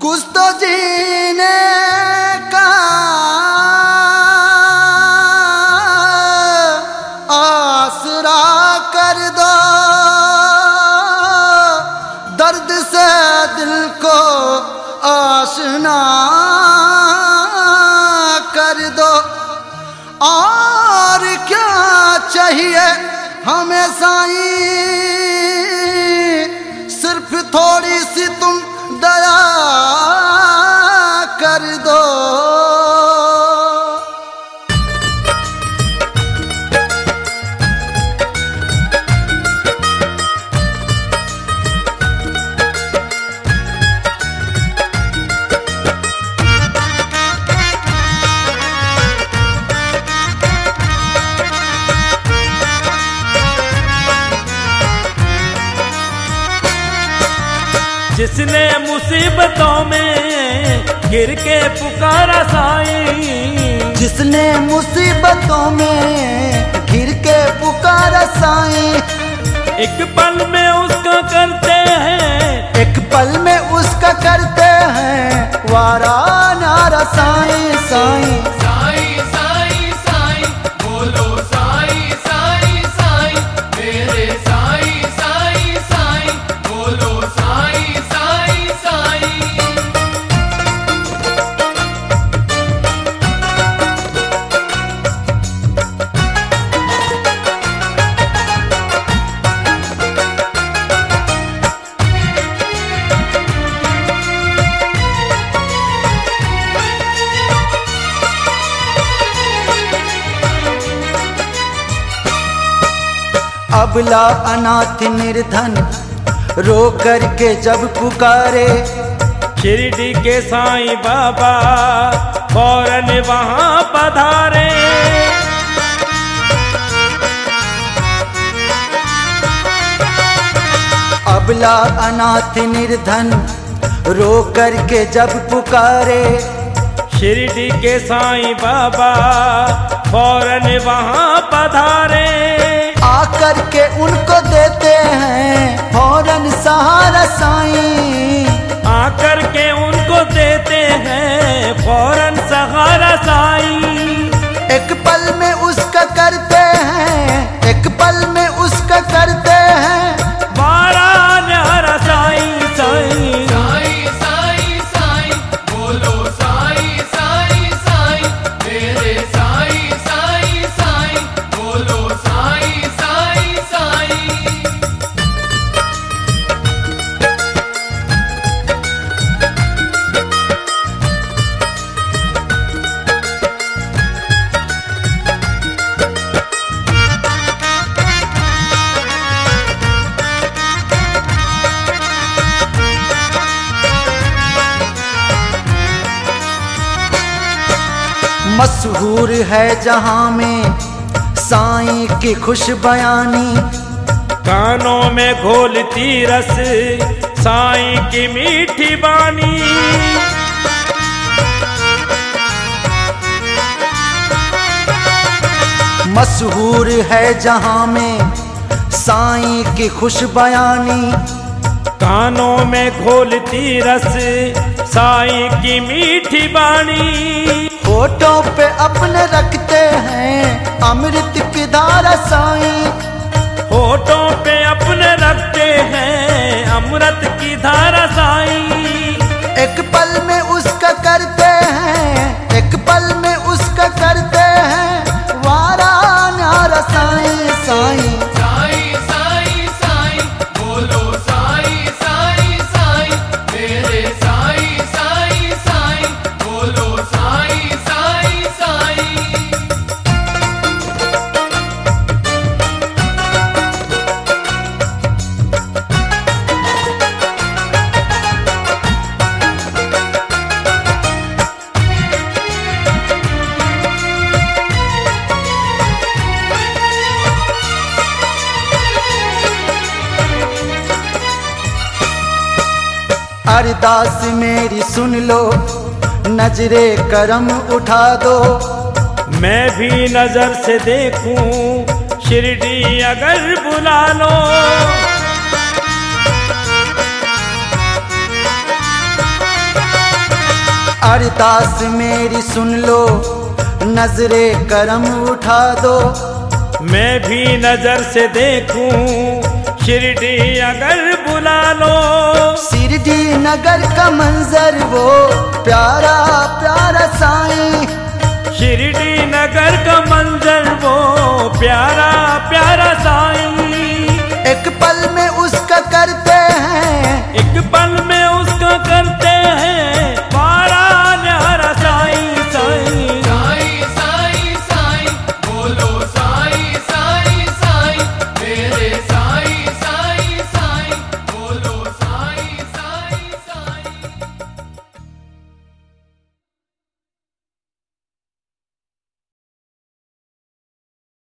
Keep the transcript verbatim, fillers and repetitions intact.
कुछ तो जीने का आसरा कर दो, दर्द से दिल को आशना कर दो। और क्या चाहिए हमें साईं, सिर्फ थोड़ी सी तुम दया कर दो। जिसने मुसीबतों में गिर के पुकारा साईं, जिसने मुसीबतों में गिर के पुकारा साईं, एक पल में उसका करते हैं, एक पल में उसका करते हैं वारा नारा साईं साईं साईं साईं साईं बोलो साईं साईं साईं मेरे साईं साईं साईं बोलो साईं साईं साईं। अबला अनाथ निर्धन रो करके जब पुकारे, शिरडी के साईं बाबा फौरन वहां पधारे। अबला अनाथ निर्धन रो करके जब पुकारे, शिरडी के साईं बाबा फौरन वहां पधारे। आकर के उनको देते हैं फौरन सहारा साईं, आकर के उनको देते हैं फौरन सहारा साईं। एक पल में उसका करते हैं, एक पल में उसका करते हैं वारा न्यारा साईं साईं साईं साईं साईं बोलो साईं साईं साईं मेरे साईं साईं साईं बोलो साईं साईं साईं। मशहूर है जहां में साईं की खुश बयानी, कानों में घोलती रस साईं की मीठी बानी। मशहूर है जहां में साईं की खुश बयानी, कानों में घोलती रस साईं की मीठी बानी। होठों पे अपने रखते हैं अमृत की धारा साईं, होठों पे अपने रखते हैं अमृत की धारा साईं। एक पल में उसका करते हैं, एक पल में उसका करते हैं वारा नारा साईं साईं साईं साईं साईं बोलो साईं साईं साईं मेरे साईं साईं साईं बोलो साईं साईं साईं। अरदास मेरी सुन लो, नजरे करम उठा दो। मैं भी नजर से देखूं शिरडी अगर बुला लो। अरदास मेरी सुन लो, नजरे करम उठा दो। मैं भी नजर से देखूं, शिरडी अगर बुला लो। शिरडी नगर का मंजर वो प्यारा प्यारा साईं, शिरडी नगर का मंजर वो प्यारा प्यारा साईं।